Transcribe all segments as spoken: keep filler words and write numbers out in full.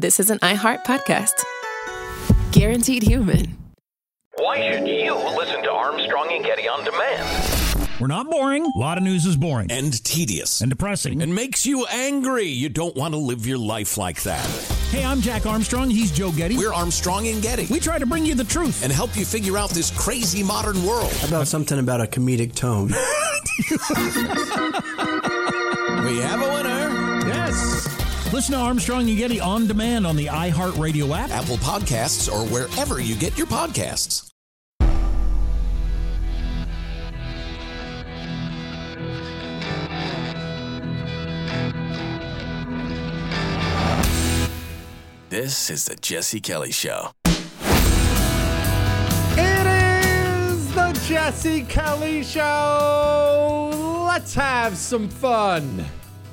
this is an iHeart podcast. Guaranteed human. Why should you listen to Armstrong and Getty on demand? We're not boring. A lot of news is boring. And tedious. And depressing. And makes you angry. You don't want to live your life like that. Hey, I'm Jack Armstrong. He's Joe Getty. We're Armstrong and Getty. We try to bring you the truth. And help you figure out this crazy modern world. How about something about a comedic tone? We have a winner. Yes. Listen to Armstrong and Getty on demand on the iHeartRadio app, Apple Podcasts, or wherever you get your podcasts. This is the Jesse Kelly Show. It is the Jesse Kelly Show. Let's have some fun.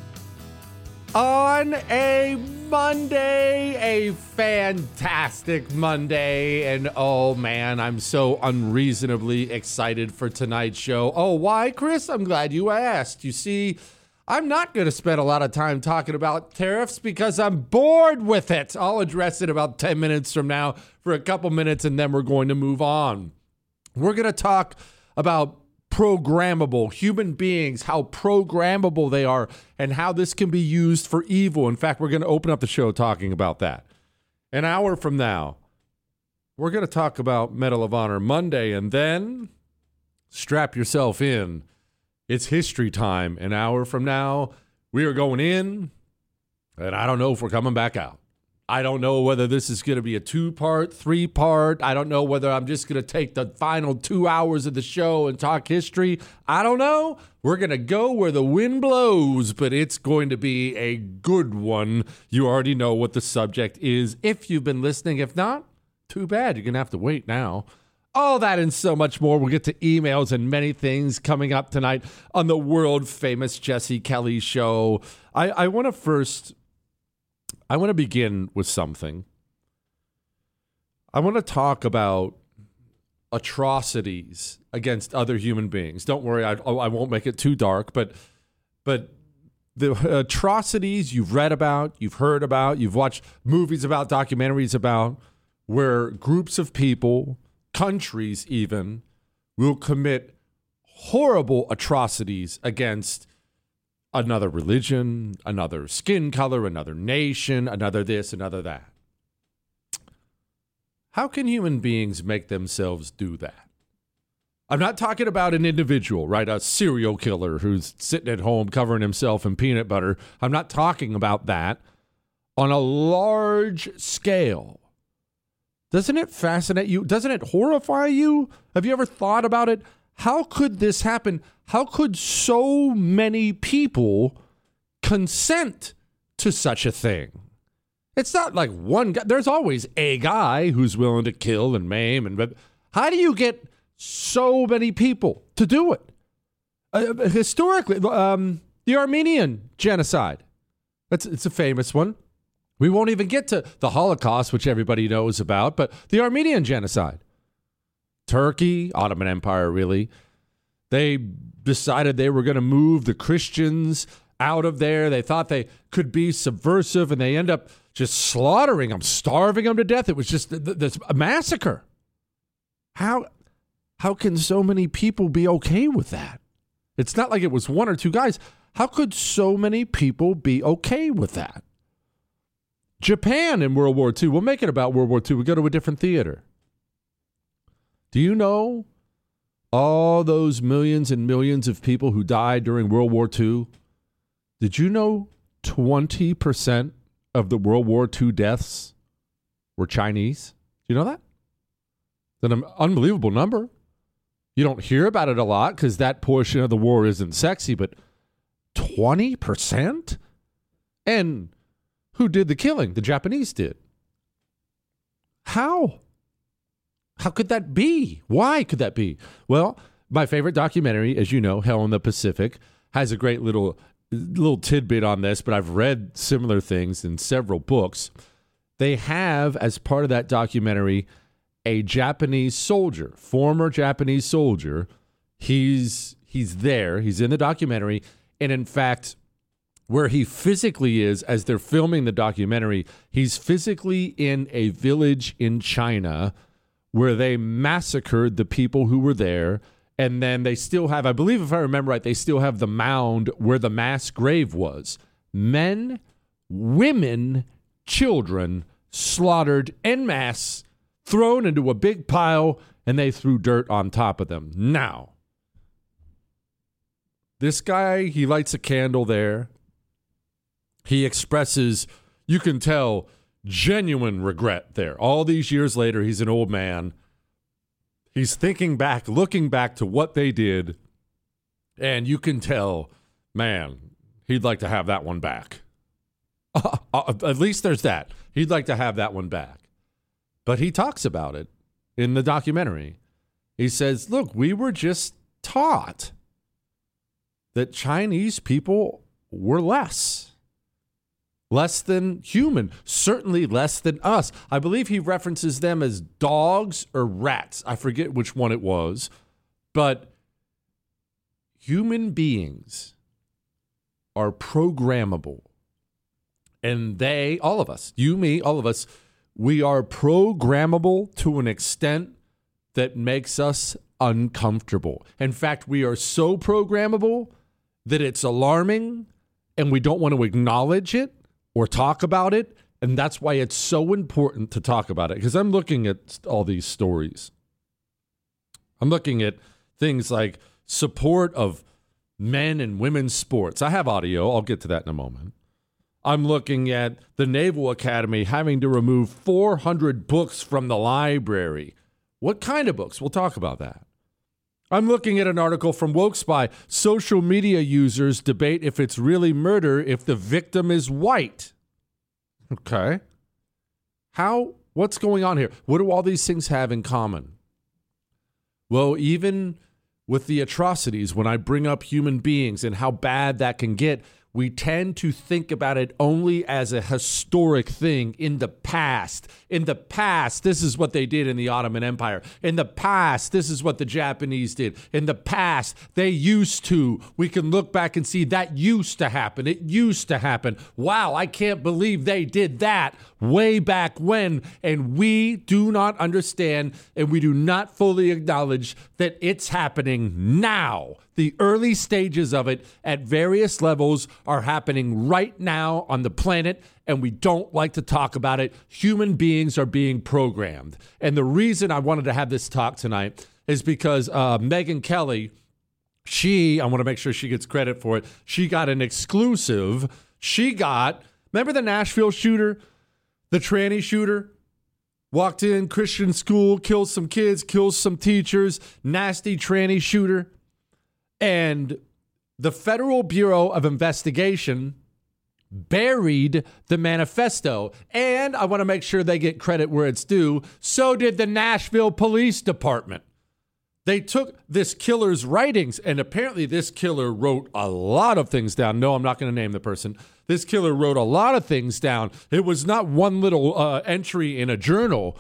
On a Monday, a fantastic Monday, and oh man, I'm so unreasonably excited for tonight's show. Oh, why, Chris? I'm glad you asked. You see, I'm not going to spend a lot of time talking about tariffs because I'm bored with it. I'll address it about ten minutes from now for a couple minutes, and then we're going to move on. We're going to talk about programmable human beings, how programmable they are, and how this can be used for evil. In fact, we're going to open up the show talking about that. An hour from now, we're going to talk about Medal of Honor Monday, and then strap yourself in. It's history time. An hour from now, we are going in, and I don't know if we're coming back out. I don't know whether this is going to be a two-part, three-part. I don't know whether I'm just going to take the final two hours of the show and talk history. I don't know. We're going to go where the wind blows, but it's going to be a good one. You already know what the subject is if you've been listening. If not, too bad. You're going to have to wait now. All that and so much more. We'll get to emails and many things coming up tonight on the world-famous Jesse Kelly Show. I, I want to first... I want to begin with something. I want to talk about atrocities against other human beings. Don't worry, I, I won't make it too dark, but but the atrocities you've read about, you've heard about, you've watched movies about, documentaries about, where groups of people, countries even, will commit horrible atrocities against another religion, another skin color, another nation, another this, another that. How can human beings make themselves do that? I'm not talking about an individual, right? A serial killer who's sitting at home covering himself in peanut butter. I'm not talking about that. On a large scale, doesn't it fascinate you? Doesn't it horrify you? Have you ever thought about it? How could this happen? How could so many people consent to such a thing? It's not like one guy. There's always a guy who's willing to kill and maim. And but how do you get so many people to do it? Uh, historically, um, the Armenian genocide. That's it's a famous one. We won't even get to the Holocaust, which everybody knows about, but the Armenian genocide. Turkey, Ottoman Empire, really. They decided they were going to move the Christians out of there. They thought they could be subversive, and they end up just slaughtering them, starving them to death. It was just this a massacre. How, how can so many people be okay with that? It's not like it was one or two guys. How could so many people be okay with that? Japan in World War Two. We'll make it about World War Two. We go to a different theater. Do you know all those millions and millions of people who died during World War Two? Did you know twenty percent of the World War Two deaths were Chinese? Do you know that? That's an unbelievable number. You don't hear about it a lot because that portion of the war isn't sexy, but twenty percent? And who did the killing? The Japanese did. How? How could that be? Why could that be? Well, my favorite documentary, as you know, Hell in the Pacific, has a great little little tidbit on this, but I've read similar things in several books. They have, as part of that documentary, a Japanese soldier, former Japanese soldier. He's he's there. He's in the documentary. And in fact, where he physically is as they're filming the documentary. He's physically in a village in China where they massacred the people who were there. And then they still have, I believe if I remember right, they still have the mound where the mass grave was. Men, women, children slaughtered en masse, thrown into a big pile, and they threw dirt on top of them. Now, this guy, he lights a candle there. He expresses, you can tell, genuine regret there. All these years later, he's an old man. He's thinking back, looking back to what they did, and you can tell, man, he'd like to have that one back. Uh, uh, at least there's that. He'd like to have that one back. But he talks about it in the documentary. He says, look, we were just taught that Chinese people were less. Less than human, certainly less than us. I believe he references them as dogs or rats. I forget which one it was. But human beings are programmable. And they, all of us, you, me, all of us, we are programmable to an extent that makes us uncomfortable. In fact, we are so programmable that it's alarming and we don't want to acknowledge it or talk about it, and that's why it's so important to talk about it, because I'm looking at all these stories. I'm looking at things like support of men and women's sports. I have audio. I'll get to that in a moment. I'm looking at the Naval Academy having to remove four hundred books from the library. What kind of books? We'll talk about that. I'm looking at an article from WokeSpy. Social media users debate if it's really murder if the victim is white. Okay. How, what's going on here? What do all these things have in common? Well, even with the atrocities, when I bring up human beings and how bad that can get, we tend to think about it only as a historic thing in the past. In the past, this is what they did in the Ottoman Empire. In the past, this is what the Japanese did. In the past, they used to. We can look back and see that used to happen. It used to happen. Wow, I can't believe they did that way back when. And we do not understand and we do not fully acknowledge that it's happening now. The early stages of it at various levels are happening right now on the planet, and we don't like to talk about it. Human beings are being programmed. And the reason I wanted to have this talk tonight is because uh, Megyn Kelly, she, I want to make sure she gets credit for it, she got an exclusive. She got, remember the Nashville shooter, the tranny shooter? Walked in, Christian school, kills some kids, kills some teachers, nasty tranny shooter. And the Federal Bureau of Investigation buried the manifesto. And I want to make sure they get credit where it's due. So did the Nashville Police Department. They took this killer's writings, and apparently this killer wrote a lot of things down. No, I'm not going to name the person. This killer wrote a lot of things down. It was not one little uh, entry in a journal.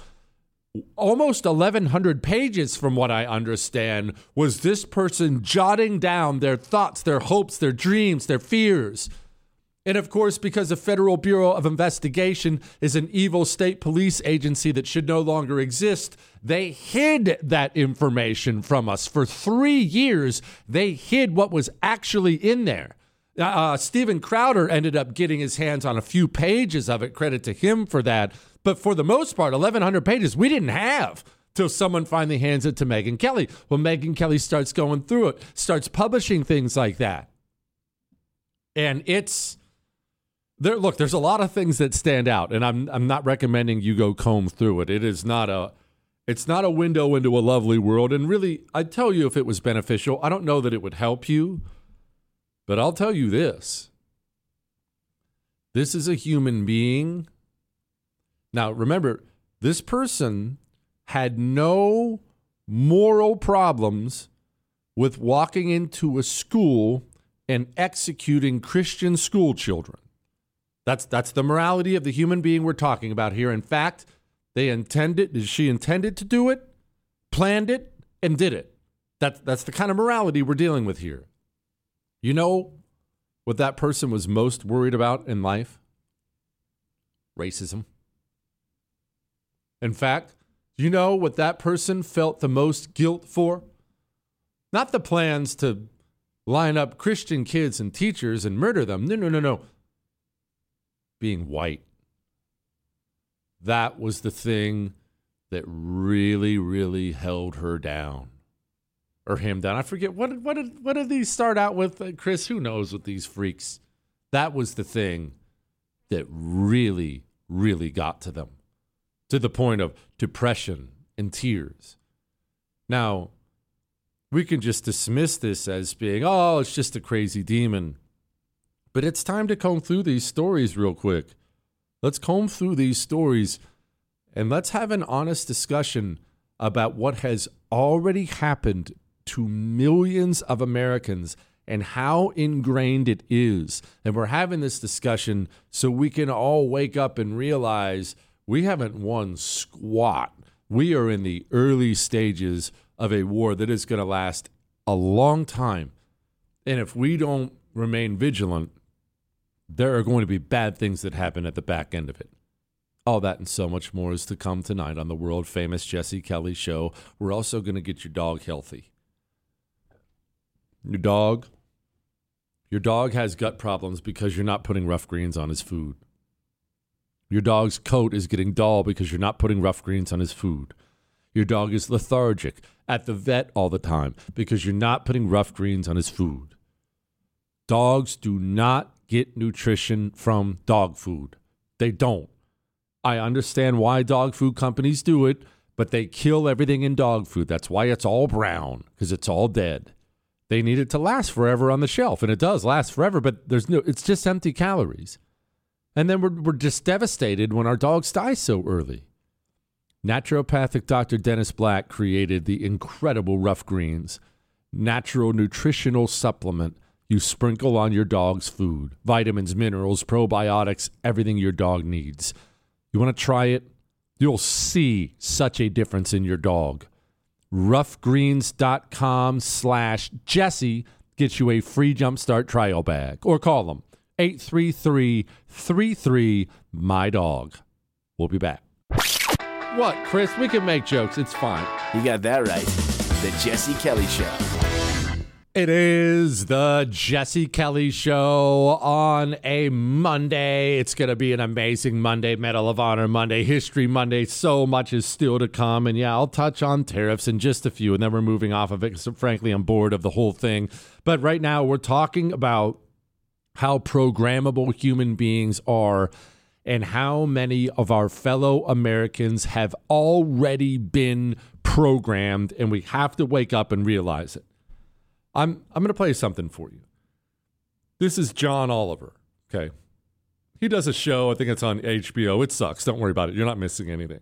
Almost eleven hundred pages, from what I understand, was this person jotting down their thoughts, their hopes, their dreams, their fears. And of course, because the Federal Bureau of Investigation is an evil state police agency that should no longer exist, they hid that information from us. For three years, they hid what was actually in there. Uh, Steven Crowder ended up getting his hands on a few pages of it. Credit to him for that. But for the most part, eleven hundred pages, we didn't have till someone finally hands it to Megyn Kelly. Well, Megyn Kelly starts going through it, starts publishing things like that. And it's, there. Look, there's a lot of things that stand out, and I'm I'm not recommending you go comb through it. It is not a, it's not a window into a lovely world. And really, I'd tell you if it was beneficial. I don't know that it would help you, but I'll tell you this. This is a human being. Now, remember, this person had no moral problems with walking into a school and executing Christian school children. That's that's the morality of the human being we're talking about here. In fact, they intended, she intended to do it, planned it, and did it. That's, that's the kind of morality we're dealing with here. You know, what that person was most worried about in life? Racism. In fact, you know what that person felt the most guilt for? Not the plans to line up Christian kids and teachers and murder them. No, no, no, no. Being white. That was the thing that really, really held her down. Or him down. I forget, what did, what did, what did these start out with, uh, Chris? Who knows with these freaks? That was the thing that really, really got to them. To the point of depression and tears. Now, we can just dismiss this as being, oh, it's just a crazy demon. But it's time to comb through these stories real quick. Let's comb through these stories and let's have an honest discussion about what has already happened to millions of Americans and how ingrained it is. And we're having this discussion so we can all wake up and realize we haven't won squat. We are in the early stages of a war that is going to last a long time. And if we don't remain vigilant, there are going to be bad things that happen at the back end of it. All that and so much more is to come tonight on the world-famous Jesse Kelly Show. We're also going to get your dog healthy. Your dog, your dog has gut problems because you're not putting rough greens on his food. Your dog's coat is getting dull because you're not putting rough greens on his food. Your dog is lethargic at the vet all the time because you're not putting rough greens on his food. Dogs do not get nutrition from dog food. They don't. I understand why dog food companies do it, but they kill everything in dog food. That's why it's all brown, because it's all dead. They need it to last forever on the shelf, and it does last forever, but there's no. It's just empty calories. And then we're, we're just devastated when our dogs die so early. Naturopathic Doctor Dennis Black created the incredible Rough Greens, natural nutritional supplement you sprinkle on your dog's food. Vitamins, minerals, probiotics, everything your dog needs. You want to try it? You'll see such a difference in your dog. roughgreens.com slash Jesse gets you a free Jumpstart trial bag. Or call them. eight three three, three three, M Y dog. We'll be back. What, Chris? We can make jokes. It's fine. You got that right. The Jesse Kelly Show. It is the Jesse Kelly Show on a Monday. It's going to be an amazing Monday, Medal of Honor Monday, History Monday. So much is still to come. And yeah, I'll touch on tariffs in just a few, and then we're moving off of it because, frankly, I'm bored of the whole thing. But right now, we're talking about how programmable human beings are and how many of our fellow Americans have already been programmed, and we have to wake up and realize it. I'm I'm going to play something for you. This is John Oliver, okay? He does a show, I think it's on H B O. It sucks. Don't worry about it. You're not missing anything.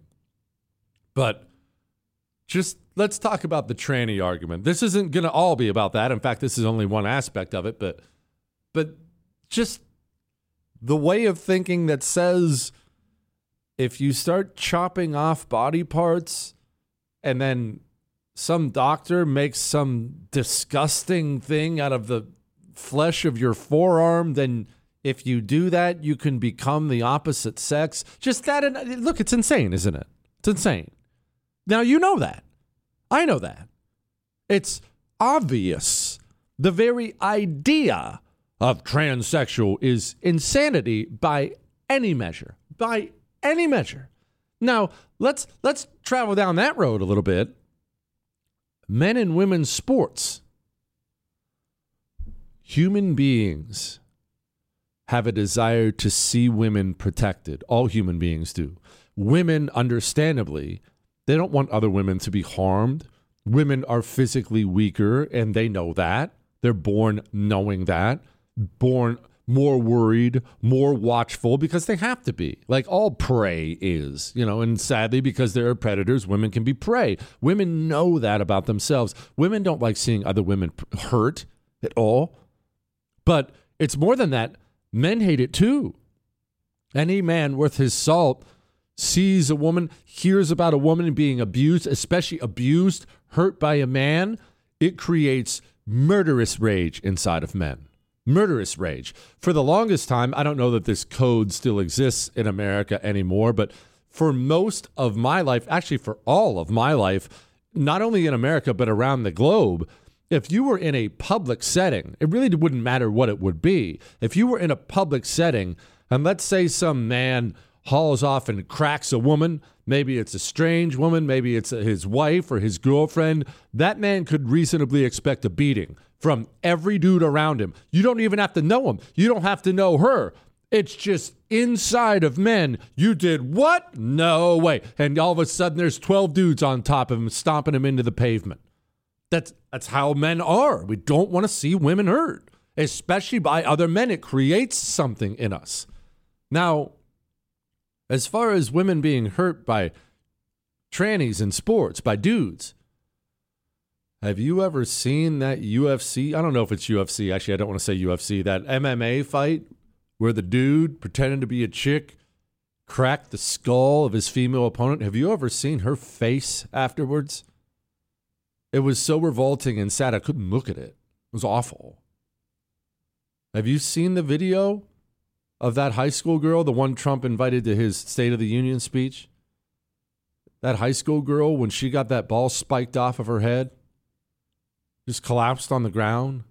But just let's talk about the tranny argument. This isn't going to all be about that. In fact, this is only one aspect of it, but but just the way of thinking that says if you start chopping off body parts and then some doctor makes some disgusting thing out of the flesh of your forearm, then if you do that, you can become the opposite sex. Just that. And look, it's insane, isn't it? It's insane. Now, you know that. I know that. It's obvious. The very idea of transsexual is insanity by any measure. By any measure. Now, let's let's travel down that road a little bit. Men and women's sports. Human beings have a desire to see women protected. All human beings do. Women, understandably, they don't want other women to be harmed. Women are physically weaker, and they know that. They're born knowing that. Born more worried, more watchful, because they have to be. Like all prey is, you know, and sadly, because there are predators, women can be prey. Women know that about themselves. Women don't like seeing other women hurt at all. But it's more than that. Men hate it too. Any man worth his salt sees a woman, hears about a woman being abused, especially abused, hurt by a man. It creates murderous rage inside of men. Murderous rage. For the longest time, I don't know that this code still exists in America anymore, but for most of my life, actually for all of my life, not only in America, but around the globe, if you were in a public setting, it really wouldn't matter what it would be. If you were in a public setting, and let's say some man hauls off and cracks a woman, maybe it's a strange woman, maybe it's his wife or his girlfriend, that man could reasonably expect a beating from every dude around him. You don't even have to know him. You don't have to know her. It's just inside of men. You did what? No way. And all of a sudden there's twelve dudes on top of him stomping him into the pavement. That's that's how men are. We don't want to see women hurt, especially by other men. It creates something in us. Now, as far as women being hurt by trannies in sports, by dudes, have you ever seen that U F C? I don't know if it's U F C. Actually, I don't want to say U F C. That M M A fight where the dude pretending to be a chick cracked the skull of his female opponent. Have you ever seen her face afterwards? It was so revolting and sad, I couldn't look at it. It was awful. Have you seen the video of that high school girl, the one Trump invited to his State of the Union speech? That high school girl, when she got that ball spiked off of her head, just collapsed on the ground.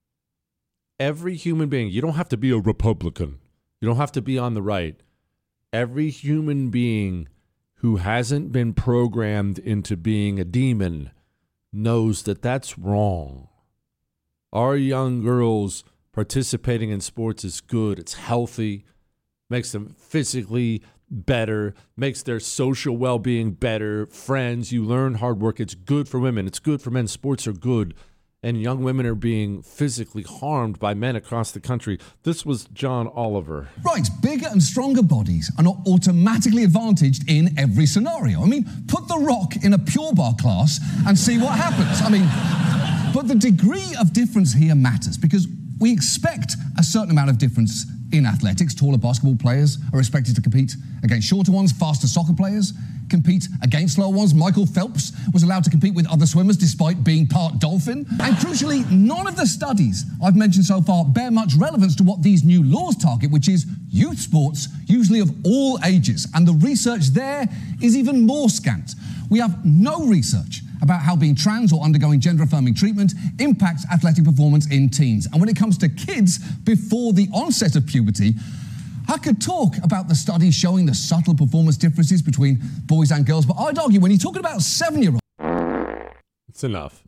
Every human being, you don't have to be a Republican. You don't have to be on the right. Every human being who hasn't been programmed into being a demon knows that that's wrong. Our young girls participating in sports is good. It's healthy, makes them physically better, makes their social well-being better, friends. You learn hard work. It's good for women. It's good for men. Sports are good. And young women are being physically harmed by men across the country. This was John Oliver. Right, bigger and stronger bodies are not automatically advantaged in every scenario. I mean, put The Rock in a Pure Bar class and see what happens. I mean, but the degree of difference here matters because we expect a certain amount of difference in athletics. Taller basketball players are expected to compete against shorter ones. Faster soccer players compete against slower ones. Michael Phelps was allowed to compete with other swimmers despite being part dolphin. And crucially, none of the studies I've mentioned so far bear much relevance to what these new laws target, which is youth sports, usually of all ages. And the research there is even more scant. We have no research about how being trans or undergoing gender-affirming treatment impacts athletic performance in teens. And when it comes to kids before the onset of puberty, I could talk about the studies showing the subtle performance differences between boys and girls, but I'd argue when you're talking about seven-year-olds... It's enough.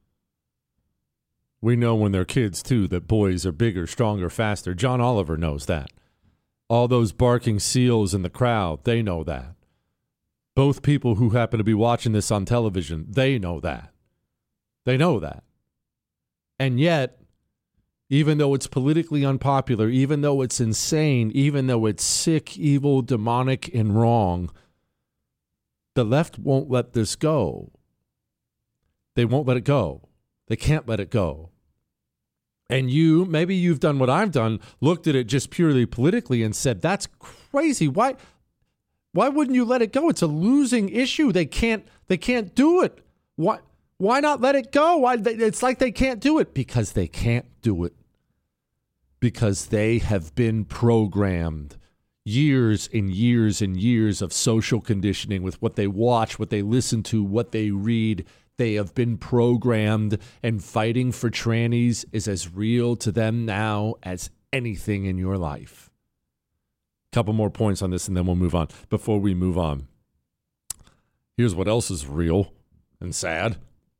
We know when they're kids, too, that boys are bigger, stronger, faster. John Oliver knows that. All those barking seals in the crowd, they know that. Both people who happen to be watching this on television, they know that. They know that. And yet, even though it's politically unpopular, even though it's insane, even though it's sick, evil, demonic, and wrong, the left won't let this go. They won't let it go. They can't let it go. And you, maybe you've done what I've done, looked at it just purely politically and said, that's crazy. Why, why wouldn't you let it go? It's a losing issue. They can't, they can't do it. Why, why not let it go? Why, it's like they can't do it because they can't do it. Because they have been programmed years and years and years of social conditioning with what they watch, what they listen to, what they read. They have been programmed, and fighting for trannies is as real to them now as anything in your life. Couple more points on this and then we'll move on. Before we move on, here's what else is real and sad.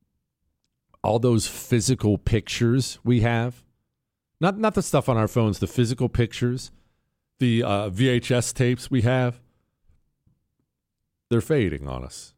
All those physical pictures we have. Not not the stuff on our phones, the physical pictures, the uh, V H S tapes we have, they're fading on us.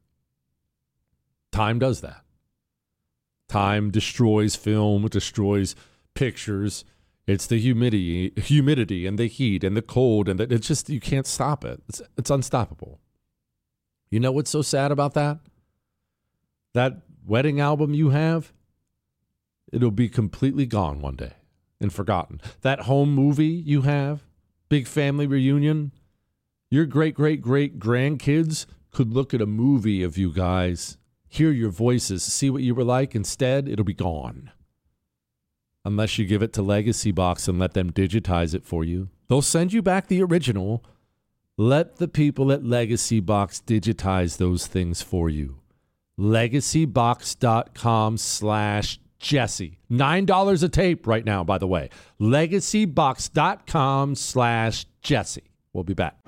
Time does that. Time destroys film, it destroys pictures. It's the humidity, humidity and the heat and the cold, and the, it's just, you can't stop it. It's, it's unstoppable. You know what's so sad about that? That wedding album you have, it'll be completely gone one day. And forgotten. That home movie you have, big family reunion, your great, great, great grandkids could look at a movie of you guys, hear your voices, see what you were like. Instead, it'll be gone. unless you give it to Legacy Box and let them digitize it for you. They'll send you back the original. Let the people at Legacy Box digitize those things for you. LegacyBox.com slash Jesse. nine dollars a tape right now, by the way. LegacyBox.com slash Jesse. We'll be back.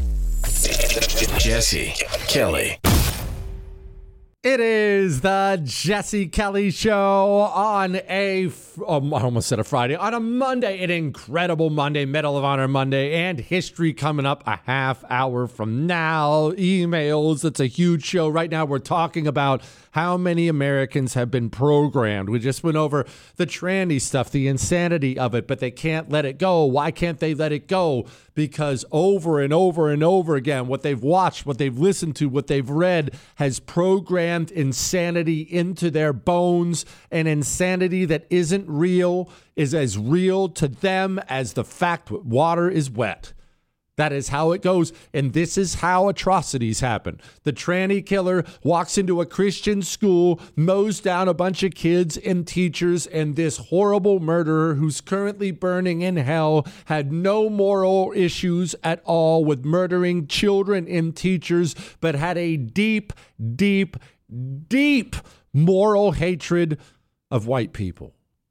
Jesse Kelly. It is the Jesse Kelly Show on a, um, I almost said a Friday, on a Monday, an incredible Monday, Medal of Honor Monday, and history coming up a half hour from now. Emails, it's a huge show. Right now we're talking about how many Americans have been programmed. We just went over the tranny stuff, the insanity of it, but they can't let it go. Why can't they let it go? Because over and over and over again, what they've watched, what they've listened to, what they've read has programmed insanity into their bones. And insanity that isn't real is as real to them as the fact that water is wet. That is how it goes, and this is how atrocities happen. The tranny killer walks into a Christian school, mows down a bunch of kids and teachers, and this horrible murderer who's currently burning in hell had no moral issues at all with murdering children and teachers, but had a deep, deep, deep moral hatred of white people.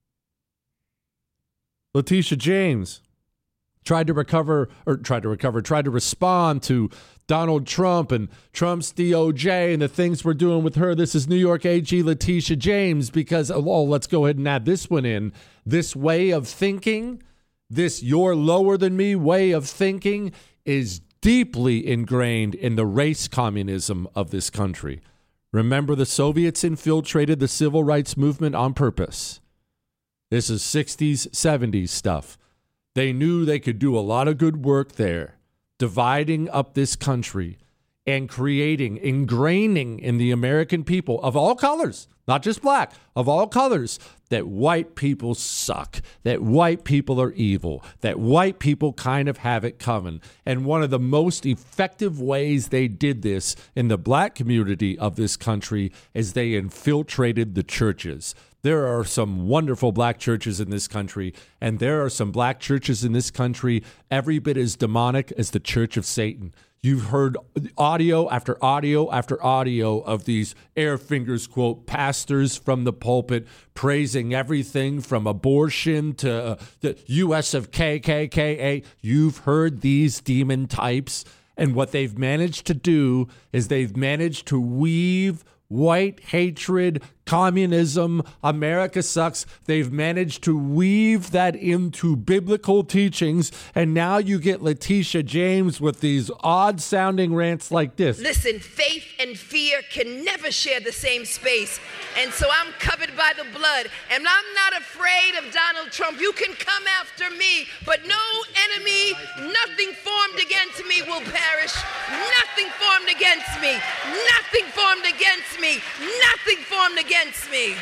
Letitia James tried to recover, or tried to recover, tried to respond to Donald Trump and Trump's D O J and the things we're doing with her. This is New York A G Letitia James because, oh, let's go ahead and add this one in. This way of thinking, this you're lower than me way of thinking is deeply ingrained in the race communism of this country. Remember, the Soviets infiltrated the civil rights movement on purpose. This is sixties, seventies stuff. They knew they could do a lot of good work there, dividing up this country and creating, ingraining in the American people of all colors, not just black, of all colors, that white people suck, that white people are evil, that white people kind of have it coming. And one of the most effective ways they did this in the black community of this country is they infiltrated the churches. There are some wonderful black churches in this country, and there are some black churches in this country every bit as demonic as the Church of Satan. You've heard audio after audio after audio of these air fingers, quote, pastors from the pulpit praising everything from abortion to uh, the U S of K K K A. You've heard these demon types, and what they've managed to do is they've managed to weave white hatred, communism, America sucks. They've managed to weave that into biblical teachings, and now you get Letitia James with these odd-sounding rants like this. Listen, faith and fear can never share the same space, and so I'm covered by the blood, and I'm not afraid of Donald Trump. You can come after me, but no enemy, nothing formed against me will perish. Nothing formed against me. Nothing formed against me. Nothing formed against me.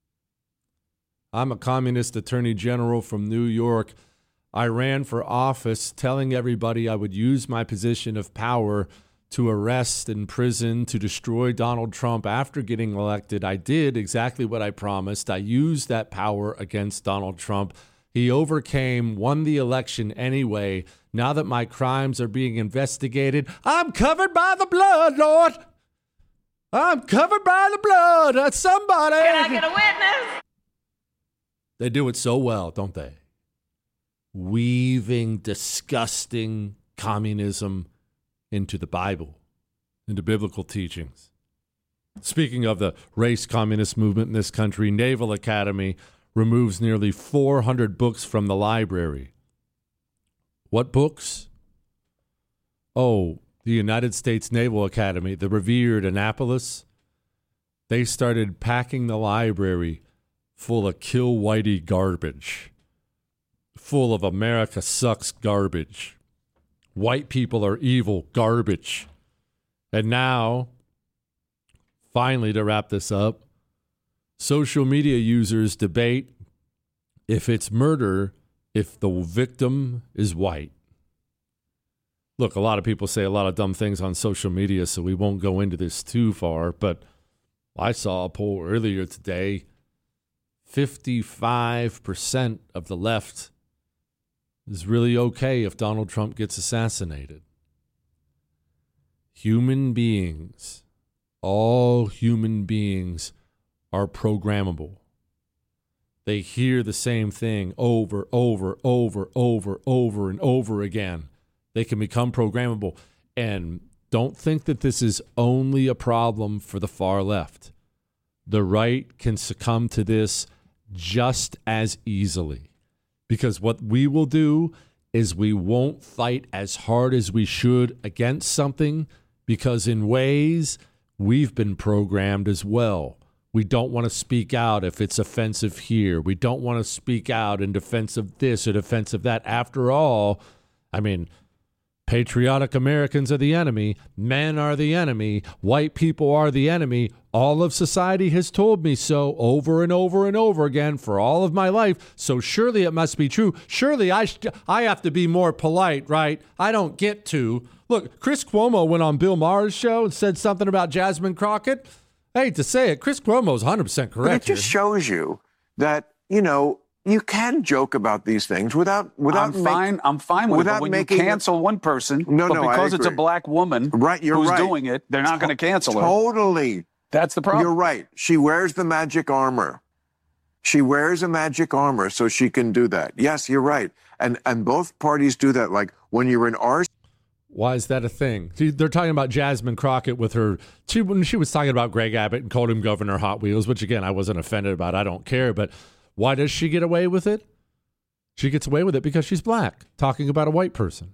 I'm a communist attorney general from New York. I ran for office telling everybody I would use my position of power to arrest, imprison, to destroy Donald Trump. After getting elected, I did exactly what I promised. I used that power against Donald Trump. He overcame, won the election anyway. Now that my crimes are being investigated, I'm covered by the blood, Lord. I'm covered by the blood of somebody. Can I get a witness? They do it so well, don't they? Weaving disgusting communism into the Bible, into biblical teachings. Speaking of the race communist movement in this country, Naval Academy removes nearly four hundred books from the library. What books? Oh, the United States Naval Academy, the revered Annapolis. They started packing the library full of kill whitey garbage, full of America sucks garbage. White people are evil garbage. And now, finally, to wrap this up, social media users debate if it's murder if the victim is white. Look, a lot of people say a lot of dumb things on social media, so we won't go into this too far, but I saw a poll earlier today. fifty-five percent of the left is really okay if Donald Trump gets assassinated. Human beings, all human beings are programmable. They hear the same thing over, over, over, over, over, and over again. They can become programmable. And don't think that this is only a problem for the far left. The right can succumb to this just as easily. Because what we will do is we won't fight as hard as we should against something, because in ways we've been programmed as well. We don't want to speak out if it's offensive here. We don't want to speak out in defense of this or defense of that. After all, I mean, patriotic Americans are the enemy. Men are the enemy. White people are the enemy. All of society has told me so over and over and over again for all of my life. So surely it must be true. Surely I sh- I have to be more polite, right? I don't get to. Look, Chris Cuomo went on Bill Maher's show and said something about Jasmine Crockett. I hate to say it, Chris Cuomo's one hundred percent correct. But it just here. shows you that, you know, you can joke about these things without without. I'm make, fine. I'm fine with without it. But when making you cancel one person, no, but no, because I it's a agree. black woman, right? You're who's right. doing it, they're not going to cancel her. Totally. That's the problem. You're right. She wears the magic armor. She wears a magic armor so she can do that. Yes, you're right. And and both parties do that. Like when you're in our. Why is that a thing? See, they're talking about Jasmine Crockett with her. She when she was talking about Greg Abbott and called him Governor Hot Wheels, which again I wasn't offended about. I don't care. But why does she get away with it? She gets away with it because she's black, talking about a white person.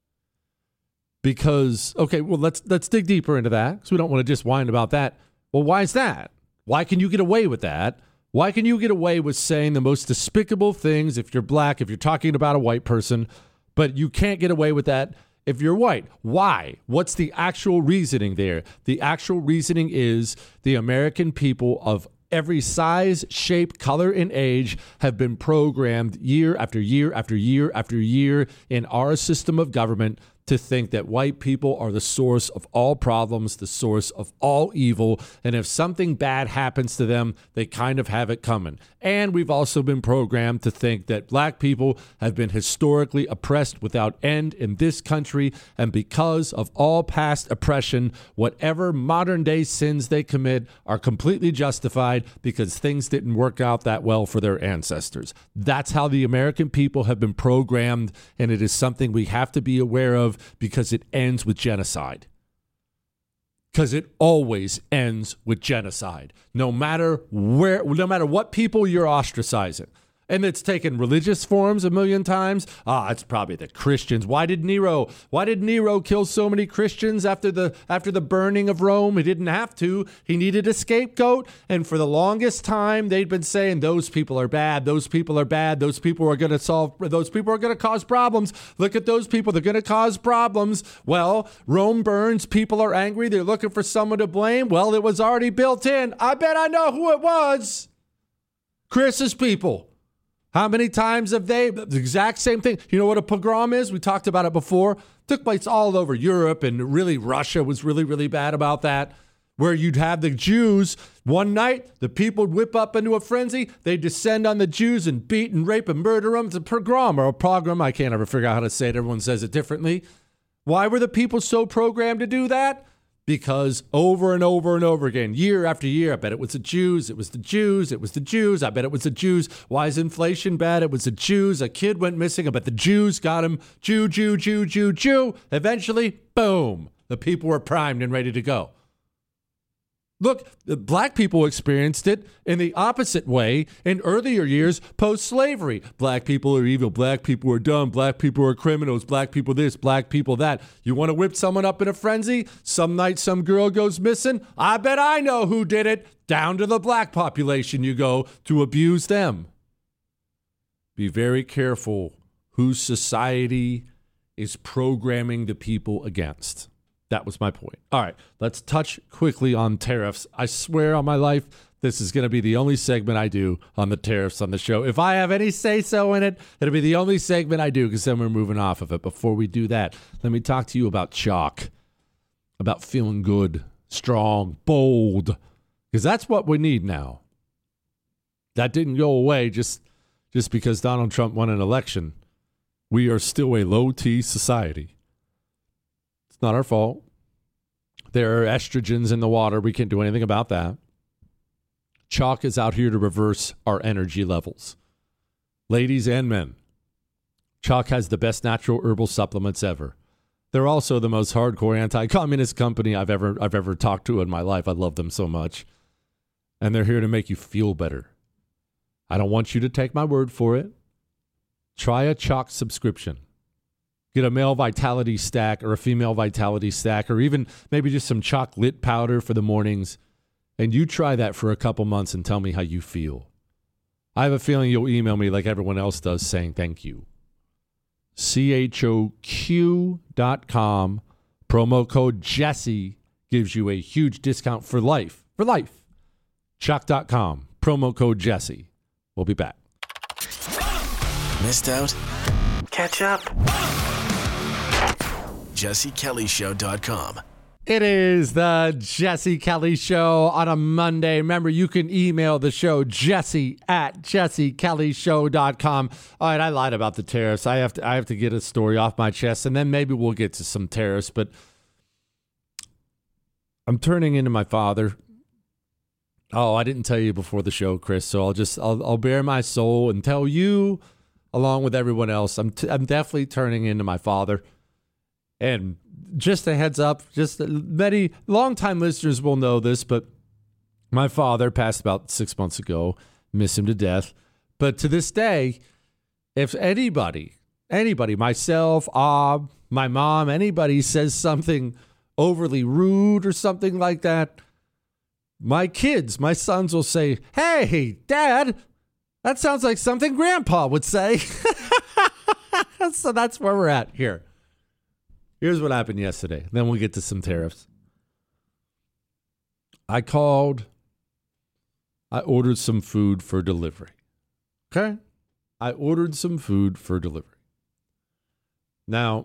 Because okay, well let's let's dig deeper into that because we don't want to just whine about that. Well, why is that? Why can you get away with that? Why can you get away with saying the most despicable things if you're black, if you're talking about a white person, but you can't get away with that if you're white? Why? What's the actual reasoning there? The actual reasoning is the American people of every size, shape, color, and age have been programmed year after year after year after year in our system of government to think that white people are the source of all problems, the source of all evil, and if something bad happens to them, they kind of have it coming. And we've also been programmed to think that black people have been historically oppressed without end in this country, and because of all past oppression, whatever modern-day sins they commit are completely justified because things didn't work out that well for their ancestors. That's how the American people have been programmed, and it is something we have to be aware of because it ends with genocide. Because it always ends with genocide, no matter where, no matter what people you're ostracizing. And it's taken religious forms a million times. Ah, it's probably the Christians. Why did Nero? Why did Nero kill so many Christians after the after the burning of Rome? He didn't have to. He needed a scapegoat. And for the longest time, they'd been saying those people are bad. Those people are bad. Those people are going to solve. Those people are going to cause problems. Look at those people. They're going to cause problems. Well, Rome burns. People are angry. They're looking for someone to blame. Well, it was already built in. I bet I know who it was. Chris's people. How many times have they, the exact same thing. You know what a pogrom is? We talked about it before. It took place all over Europe, and really Russia was really, really bad about that, where you'd have the Jews. One night, the people would whip up into a frenzy. They'd descend on the Jews and beat and rape and murder them. It's a pogrom or a pogrom. I can't ever figure out how to say it. Everyone says it differently. Why were the people so programmed to do that? Because over and over and over again, year after year, I bet it was the Jews, it was the Jews, it was the Jews, I bet it was the Jews. Why is inflation bad? It was the Jews. A kid went missing, I bet the Jews got him. Jew, Jew, Jew, Jew, Jew. Eventually, boom, the people were primed and ready to go. Look, the black people experienced it in the opposite way in earlier years post-slavery. Black people are evil. Black people are dumb. Black people are criminals. Black people this, black people that. You want to whip someone up in a frenzy? Some night some girl goes missing? I bet I know who did it. Down to the black population you go to abuse them. Be very careful who society is programming the people against. That was my point. All right, let's touch quickly on tariffs. I swear on my life, this is going to be the only segment I do on the tariffs on the show. If I have any say-so in it, it'll be the only segment I do because then we're moving off of it. Before we do that, let me talk to you about chalk, about feeling good, strong, bold, because that's what we need now. That didn't go away just just because Donald Trump won an election. We are still a low-T society. It's not our fault. There are estrogens in the water. We can't do anything about that. Chalk is out here to reverse our energy levels. Ladies and men, Chalk has the best natural herbal supplements ever. They're also the most hardcore anti-communist company I've ever I've ever talked to in my life. I love them so much. And they're here to make you feel better. I don't want you to take my word for it. Try a Chalk subscription. Get a male vitality stack or a female vitality stack, or even maybe just some Chalk lit powder for the mornings. And you try that for a couple months and tell me how you feel. I have a feeling you'll email me like everyone else does saying thank you. C H O Q dot com. Promo code Jesse gives you a huge discount for life. For life. Chalk dot com. Promo code Jesse. We'll be back. Missed out? Catch up. Jesse Kelly Show dot com. It is the Jesse Kelly Show on a Monday. Remember, you can email the show, Jesse at Jesse Kelly Show dot com. All right, I lied about the tariffs. I have to I have to get a story off my chest, and then maybe we'll get to some tariffs. But I'm turning into my father. Oh, I didn't tell you before the show, Chris, so I'll just I'll, I'll bare my soul and tell you, along with everyone else, I'm t- I'm definitely turning into my father. And just a heads up, just many longtime listeners will know this, but my father passed about six months ago. Miss him to death. But to this day, if anybody, anybody, myself, Ob, my mom, anybody says something overly rude or something like that, my kids, my sons will say, "Hey, Dad, that sounds like something Grandpa would say." So that's where we're at here. Here's what happened yesterday. Then we'll get to some tariffs. I called. I ordered some food for delivery. Okay? I ordered some food for delivery. Now,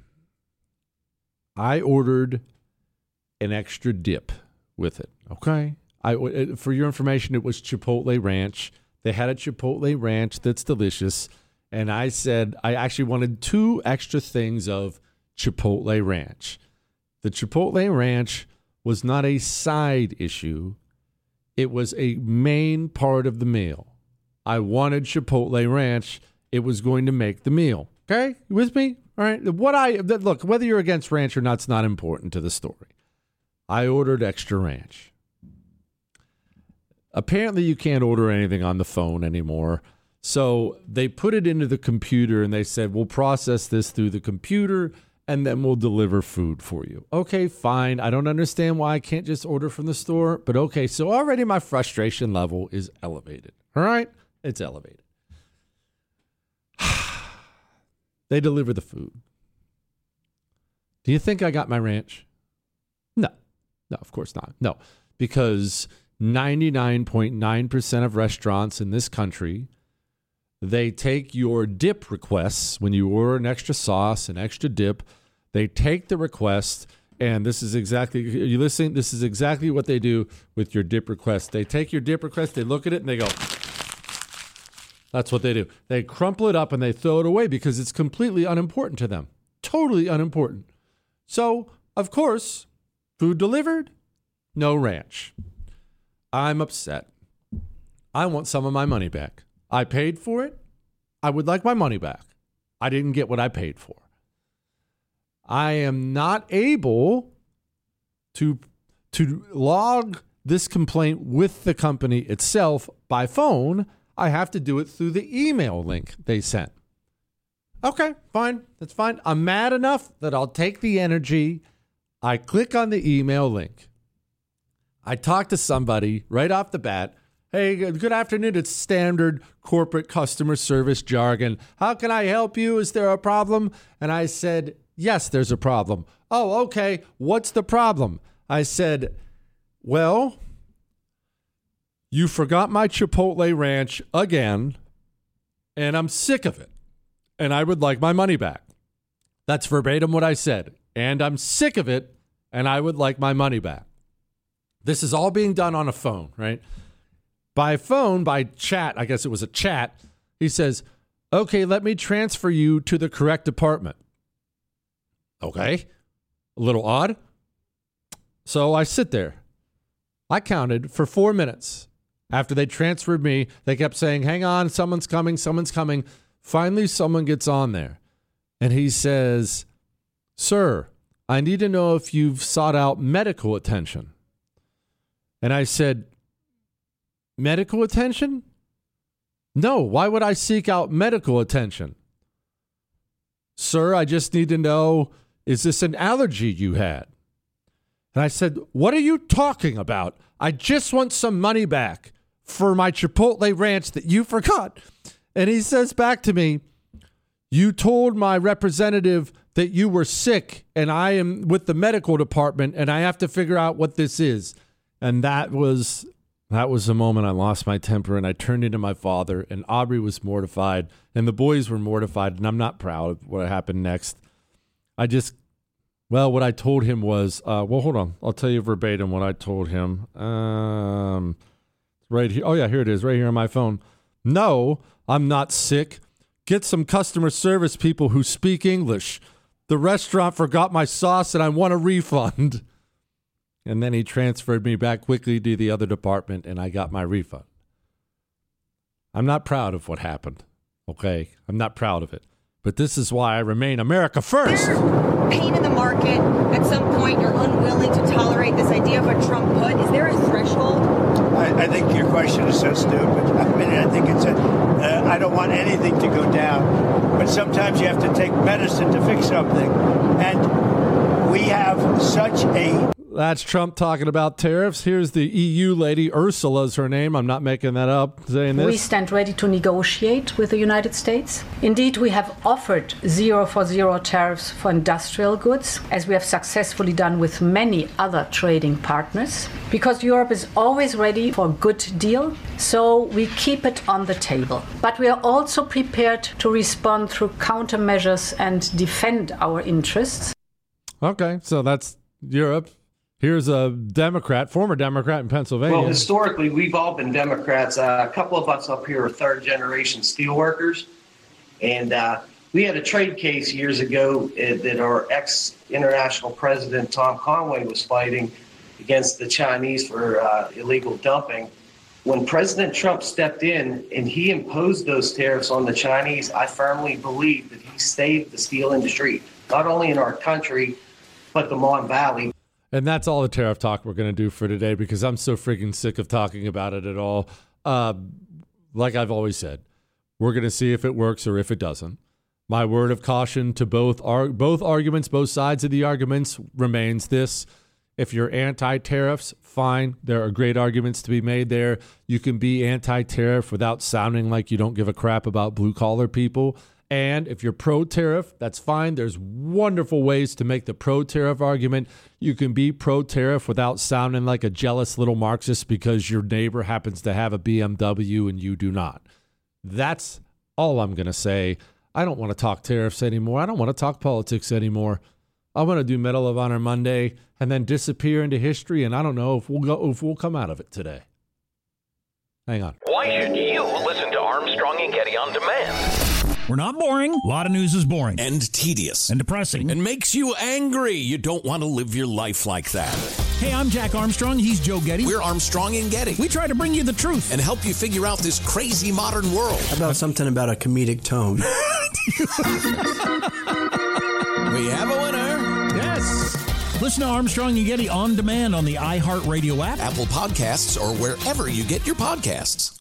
I ordered an extra dip with it. Okay? I, for your information, it was Chipotle Ranch. They had a Chipotle Ranch that's delicious. And I said I actually wanted two extra things of Chipotle Ranch. The Chipotle Ranch was not a side issue. It was a main part of the meal. I wanted Chipotle Ranch. It was going to make the meal. Okay? You with me? All right. What I look, whether you're against ranch or not, it's not important to the story. I ordered extra ranch. Apparently you can't order anything on the phone anymore. So they put it into the computer and they said, we'll process this through the computer and then we'll deliver food for you. Okay, fine. I don't understand why I can't just order from the store, but okay. So already my frustration level is elevated. All right? It's elevated. They deliver the food. Do you think I got my ranch? No. No, of course not. No, because ninety-nine point nine percent of restaurants in this country, they take your dip requests when you order an extra sauce, an extra dip. They take the request, and this is exactly, you listening? This is exactly what they do with your dip request. They take your dip request, they look at it, and they go, that's what they do. They crumple it up and they throw it away because it's completely unimportant to them. Totally unimportant. So, of course, food delivered, no ranch. I'm upset. I want some of my money back. I paid for it. I would like my money back. I didn't get what I paid for. I am not able to, to log this complaint with the company itself by phone. I have to do it through the email link they sent. Okay, fine. That's fine. I'm mad enough that I'll take the energy. I click on the email link. I talk to somebody right off the bat. Hey, good afternoon. It's standard corporate customer service jargon. How can I help you? Is there a problem? And I said, yes, there's a problem. Oh, okay. What's the problem? I said, well, you forgot my Chipotle Ranch again, and I'm sick of it, and I would like my money back. That's verbatim what I said. And I'm sick of it, and I would like my money back. This is all being done on a phone, right? by phone, by chat, I guess it was a chat, he says, okay, let me transfer you to the correct department. Okay. A little odd. So I sit there. I counted for four minutes. After they transferred me, they kept saying, hang on, someone's coming, someone's coming. Finally, someone gets on there. And he says, sir, I need to know if you've sought out medical attention. And I said, medical attention? No, why would I seek out medical attention? Sir, I just need to know, is this an allergy you had? And I said, what are you talking about? I just want some money back for my Chipotle ranch that you forgot. And he says back to me, you told my representative that you were sick and I am with the medical department and I have to figure out what this is. And that was that was the moment I lost my temper and I turned into my father, and Aubrey was mortified and the boys were mortified, and I'm not proud of what happened next. I just, well, what I told him was, uh, well, hold on. I'll tell you verbatim what I told him. Um, right here. Oh, yeah, here it is, right here on my phone. No, I'm not sick. Get some customer service people who speak English. The restaurant forgot my sauce and I want a refund. And then he transferred me back quickly to the other department and I got my refund. I'm not proud of what happened, okay? I'm not proud of it. But this is why I remain America first. Pain in the market. At some point, you're unwilling to tolerate this idea of a Trump put. Is there a threshold? I, I think your question is so stupid. I mean, I think it's a, uh, I don't want anything to go down. But sometimes you have to take medicine to fix something. And we have such a... That's Trump talking about tariffs. Here's the E U lady, Ursula's her name. I'm not making that up, saying this. We stand ready to negotiate with the United States. Indeed, we have offered zero for zero tariffs for industrial goods, as we have successfully done with many other trading partners, because Europe is always ready for a good deal, so we keep it on the table. But we are also prepared to respond through countermeasures and defend our interests. Okay, so that's Europe. Here's a Democrat, former Democrat in Pennsylvania. Well, historically, we've all been Democrats. Uh, a couple of us up here are third-generation steelworkers. And uh, we had a trade case years ago uh, that our ex-international president, Tom Conway, was fighting against the Chinese for uh, illegal dumping. When President Trump stepped in and he imposed those tariffs on the Chinese, I firmly believe that he saved the steel industry, not only in our country, but the Mon Valley. And that's all the tariff talk we're going to do for today, because I'm so freaking sick of talking about it at all. Uh, like I've always said, we're going to see if it works or if it doesn't. My word of caution to both ar- both arguments, both sides of the arguments, remains this. If you're anti-tariffs, fine. There are great arguments to be made there. You can be anti-tariff without sounding like you don't give a crap about blue-collar people. And if you're pro-tariff, that's fine. There's wonderful ways to make the pro-tariff argument. You can be pro-tariff without sounding like a jealous little Marxist because your neighbor happens to have a B M W and you do not. That's all I'm going to say. I don't want to talk tariffs anymore. I don't want to talk politics anymore. I want to do Medal of Honor Monday and then disappear into history, and I don't know if we'll go if we'll come out of it today. Hang on. Why should you listen to Armstrong and Getty on demand? We're not boring. A lot of news is boring. And tedious. And depressing. And makes you angry. You don't want to live your life like that. Hey, I'm Jack Armstrong. He's Joe Getty. We're Armstrong and Getty. We try to bring you the truth. And help you figure out this crazy modern world. How about something about a comedic tone? We have a winner. Yes. Listen to Armstrong and Getty on demand on the iHeartRadio app, Apple Podcasts, or wherever you get your podcasts.